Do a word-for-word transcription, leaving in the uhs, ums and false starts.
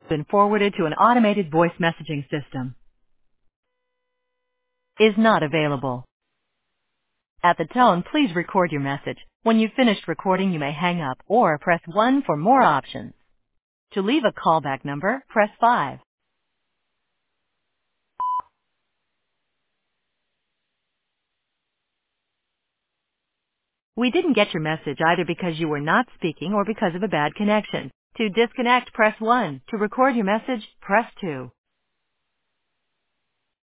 Been forwarded to an automated voice messaging system. Is not available. At the tone, please record your message. When you've finished recording, you may hang up or press one for more options. To leave a callback number, press five. We didn't get your message either because you were not speaking or because of a bad connection. To disconnect, press one. To record your message, press two.